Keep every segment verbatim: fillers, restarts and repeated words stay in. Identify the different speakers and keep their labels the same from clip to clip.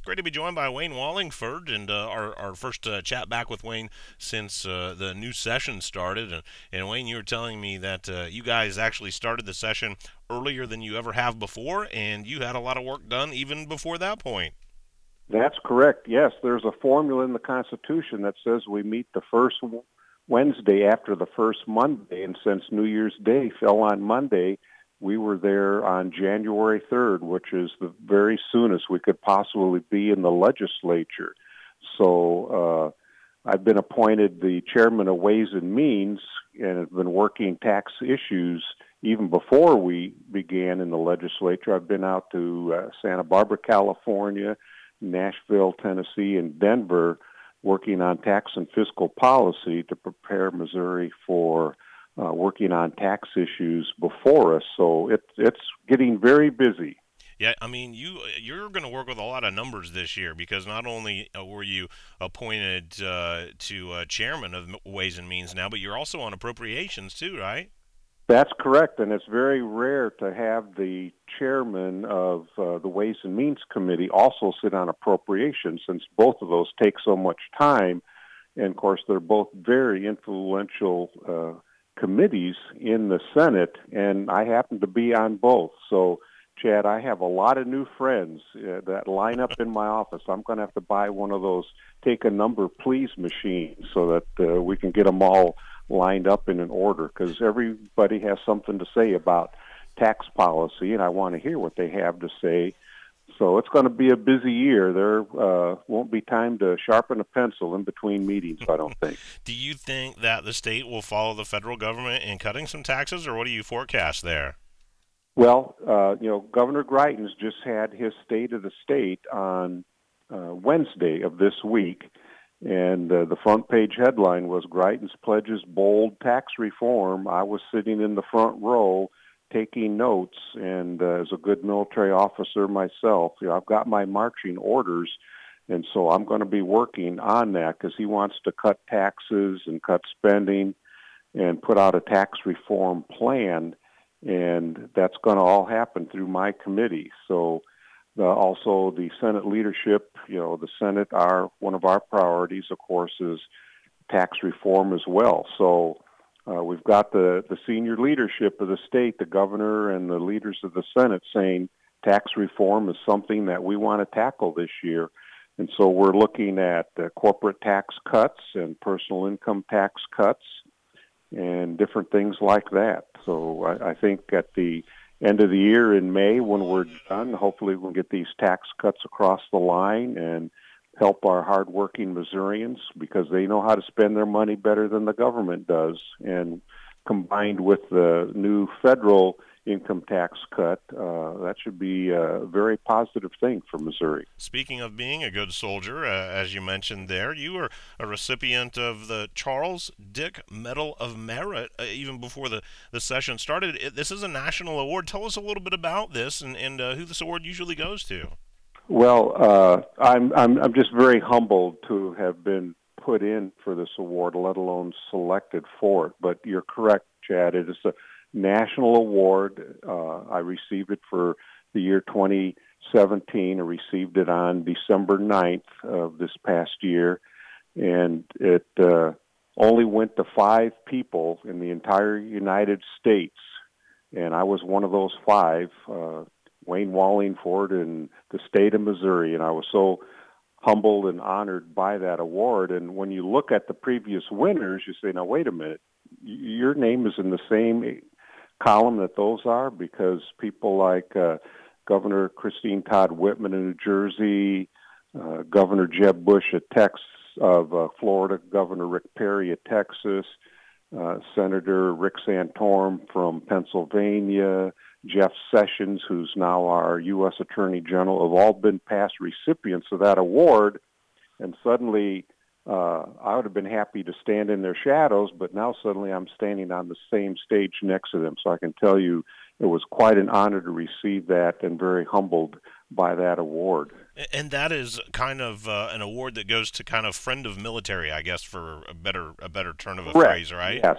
Speaker 1: Great to be joined by Wayne Wallingford, and uh, our, our first uh, chat back with Wayne since uh, the new session started. And, and Wayne, you were telling me that uh, you guys actually started the session earlier than you ever have before, and you had a lot of work done even before that point.
Speaker 2: That's correct. Yes, there's a formula in the Constitution that says we meet the first Wednesday after the first Monday, and since New Year's Day fell on Monday, we were there on January third, which is the very soonest we could possibly be in the legislature. So uh, I've been appointed the chairman of Ways and Means and have been working tax issues even before we began in the legislature. I've been out to uh, Santa Barbara, California, Nashville, Tennessee, and Denver working on tax and fiscal policy to prepare Missouri for uh, working on tax issues before us. So it, it's getting very busy.
Speaker 1: Yeah, I mean, you you're going to work with a lot of numbers this year because not only uh, were you appointed uh, to uh, chairman of Ways and Means now, but you're also on appropriations too, right?
Speaker 2: That's correct, and it's very rare to have the chairman of uh, the Ways and Means Committee also sit on appropriations, since both of those take so much time. And of course, they're both very influential uh, committees in the Senate, and I happen to be on both. So, Chad, I have a lot of new friends uh, that line up in my office. I'm going to have to buy one of those take a number please machines so that uh, we can get them all lined up in an order, because everybody has something to say about tax policy, and I want to hear what they have to say. So it's going to be a busy year. There uh, won't be time to sharpen a pencil in between meetings, I don't think.
Speaker 1: Do you think that the state will follow the federal government in cutting some taxes, or what do you forecast there?
Speaker 2: Well, uh, you know, Governor Greitens just had his State of the State on uh, Wednesday of this week, and uh, the front page headline was Greitens pledges bold tax reform. I was sitting in the front row taking notes, and uh, as a good military officer myself, you know, I've got my marching orders, and so I'm going to be working on that because he wants to cut taxes and cut spending and put out a tax reform plan, and that's going to all happen through my committee. So uh, also the Senate leadership, you know, the Senate, are one of our priorities, of course, is tax reform as well. So uh, we've got the, the senior leadership of the state, the governor and the leaders of the Senate, saying tax reform is something that we want to tackle this year. And so we're looking at uh, corporate tax cuts and personal income tax cuts and different things like that. So I, I think at the end of the year in May, when we're done, hopefully we'll get these tax cuts across the line and help our hardworking Missourians, because they know how to spend their money better than the government does. And combined with the new federal income tax cut, uh, that should be a very positive thing for Missouri.
Speaker 1: Speaking of being a good soldier, uh, as you mentioned there, you were a recipient of the Charles Dick Medal of Merit uh, even before the, the session started. It, this is a national award. Tell us a little bit about this and, and uh, who this award usually goes to.
Speaker 2: Well, uh, I'm, I'm I'm just very humbled to have been put in for this award, let alone selected for it. But you're correct, Chad. It is a national award. Uh, I received it for the year twenty seventeen. I received it on December ninth of this past year, and it uh, only went to five people in the entire United States, and I was one of those five. Uh, Wayne Wallingford in the state of Missouri, and I was so humbled and honored by that award. And when you look at the previous winners, you say, now, wait a minute, your name is in the same column that those are, because people like uh, Governor Christine Todd Whitman in New Jersey, uh, Governor Jeb Bush of Texas, of uh, Florida, Governor Rick Perry of Texas, uh, Senator Rick Santorum from Pennsylvania, Jeff Sessions, who's now our U S Attorney General, have all been past recipients of that award. And suddenly, uh, I would have been happy to stand in their shadows, but now suddenly I'm standing on the same stage next to them. So I can tell you it was quite an honor to receive that, and very humbled by that award.
Speaker 1: And that is kind of uh, an award that goes to kind of friend of military, I guess, for a better a better turn of a
Speaker 2: Correct.
Speaker 1: phrase, right?
Speaker 2: Yes.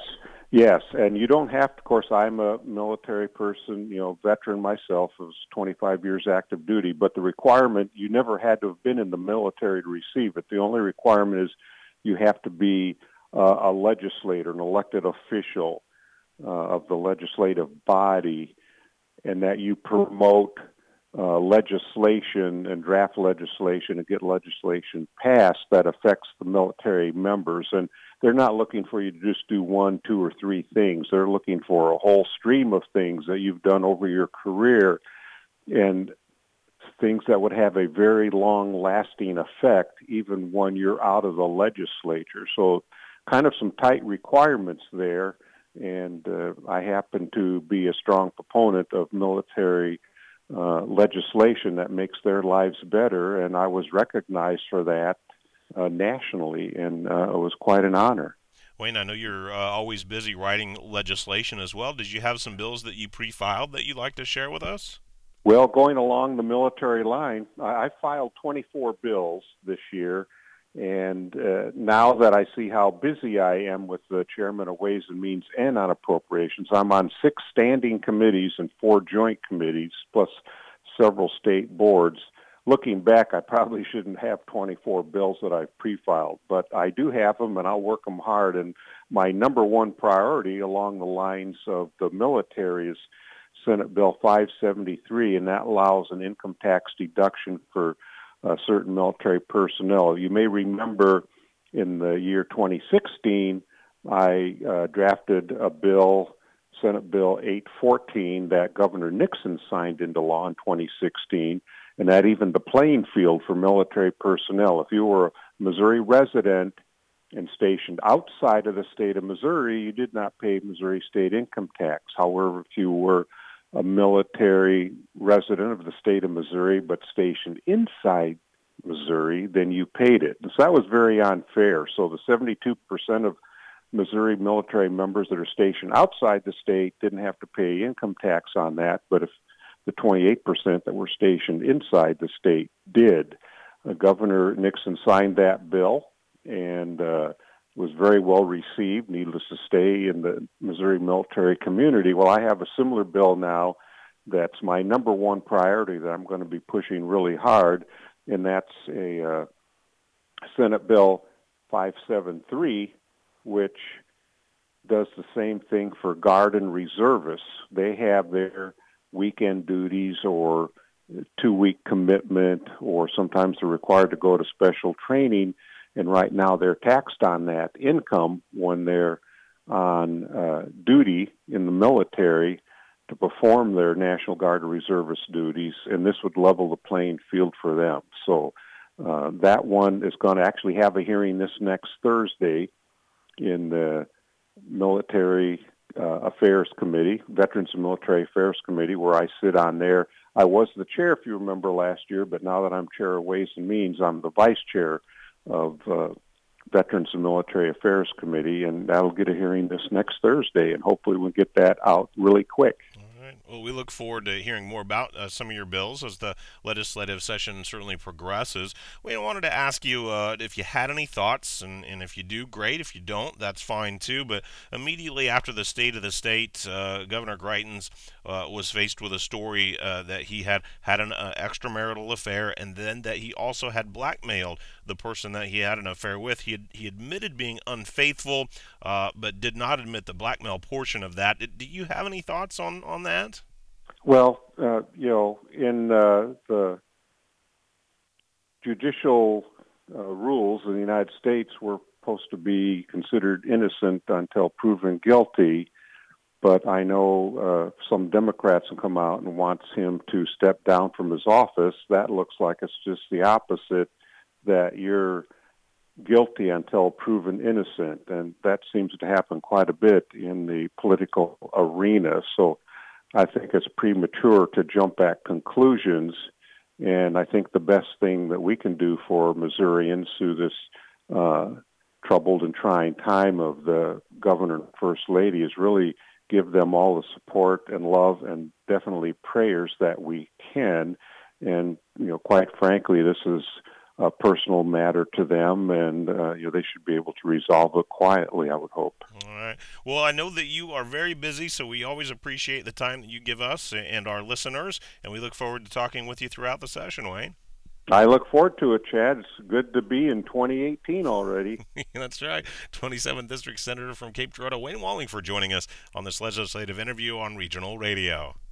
Speaker 2: Yes, and you don't have to. Of course, I'm a military person, you know, veteran myself. It was twenty-five years active duty, but the requirement, you never had to have been in the military to receive it. The only requirement is you have to be uh, a legislator, an elected official uh, of the legislative body, and that you promote uh, legislation and draft legislation and get legislation passed that affects the military members. And they're not looking for you to just do one, two, or three things. They're looking for a whole stream of things that you've done over your career and things that would have a very long-lasting effect even when you're out of the legislature. So kind of some tight requirements there. And uh, I happen to be a strong proponent of military uh, legislation that makes their lives better, and I was recognized for that uh, nationally, and uh, it was quite an honor.
Speaker 1: Wayne, I know you're uh, always busy writing legislation as well. Did you have some bills that you pre-filed that you'd like to share with us?
Speaker 2: Well, going along the military line, I, I filed twenty-four bills this year, and uh, now that I see how busy I am with the chairman of Ways and Means and on appropriations, I'm on six standing committees and four joint committees, plus several state boards. Looking back, I probably shouldn't have twenty-four bills that I've pre-filed, but I do have them, and I'll work them hard. And my number one priority along the lines of the military is Senate Bill five seventy-three, and that allows an income tax deduction for uh, certain military personnel. You may remember in the year twenty sixteen, I uh, drafted a bill, Senate Bill eight fourteen, that Governor Nixon signed into law in twenty sixteen, and that evened the playing field for military personnel. If you were a Missouri resident and stationed outside of the state of Missouri, you did not pay Missouri state income tax. However, if you were a military resident of the state of Missouri but stationed inside Missouri, then you paid it. So that was very unfair. So the seventy-two percent of Missouri military members that are stationed outside the state didn't have to pay income tax on that, but if the twenty-eight percent that were stationed inside the state did. Uh, Governor Nixon signed that bill, and uh, was very well received, needless to say, in the Missouri military community. Well, I have a similar bill now that's my number one priority that I'm going to be pushing really hard, and that's a uh, Senate Bill five seventy-three, which does the same thing for Guard and reservists. They have their weekend duties or two-week commitment, or sometimes they're required to go to special training, and right now they're taxed on that income when they're on uh, duty in the military to perform their National Guard or reservist duties, and this would level the playing field for them. So uh, that one is going to actually have a hearing this next Thursday in the Military uh, Affairs Committee, Veterans and Military Affairs Committee, where I sit on there. I was the chair, if you remember, last year, but now that I'm chair of Ways and Means, I'm the vice chair of uh, Veterans and Military Affairs Committee, and that'll get a hearing this next Thursday, and hopefully we'll get that out really quick.
Speaker 1: All right. Well, we look forward to hearing more about uh, some of your bills as the legislative session certainly progresses. We wanted to ask you uh, if you had any thoughts, and, and if you do, great. If you don't, that's fine too. But immediately after the State of the State, uh, Governor Greitens uh, was faced with a story uh, that he had had an uh, extramarital affair, and then that he also had blackmailed the person that he had an affair with. He had, he admitted being unfaithful, uh, but did not admit the blackmail portion of that. Do you have any thoughts on, on that?
Speaker 2: Well, uh, you know, in uh, the judicial uh, rules in the United States, we're supposed to be considered innocent until proven guilty. But I know uh, some Democrats have come out and wants him to step down from his office. That looks like it's just the opposite, that you're guilty until proven innocent. And that seems to happen quite a bit in the political arena. So I think it's premature to jump at conclusions, and I think the best thing that we can do for Missourians through this uh, troubled and trying time of the governor and first lady is really give them all the support and love and definitely prayers that we can. And, you know, quite frankly, this is a personal matter to them, and uh, you know they should be able to resolve it quietly, I would hope.
Speaker 1: All right. Well, I know that you are very busy, so we always appreciate the time that you give us and our listeners, and we look forward to talking with you throughout the session, Wayne.
Speaker 2: I look forward to it, Chad. It's good to be in twenty eighteen already.
Speaker 1: That's right. twenty-seventh District Senator from Cape Girardeau, Wayne Wallingford, joining us on this legislative interview on Regional Radio.